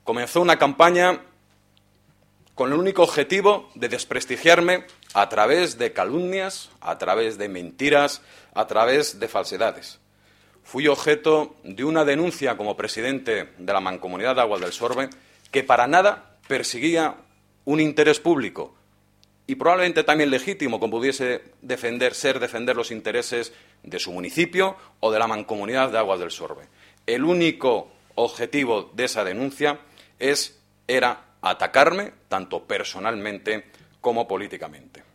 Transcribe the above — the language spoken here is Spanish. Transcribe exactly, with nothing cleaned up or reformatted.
comenzó una campaña con el único objetivo de desprestigiarme a través de calumnias, a través de mentiras, a través de falsedades. Fui objeto de una denuncia como presidente de la Mancomunidad de Aguas del Sorbe que para nada perseguía un interés público y probablemente también legítimo, como pudiese defender, ser defender los intereses de su municipio o de la Mancomunidad de Aguas del Sorbe. El único objetivo de esa denuncia es, era atacarme, tanto personalmente como políticamente.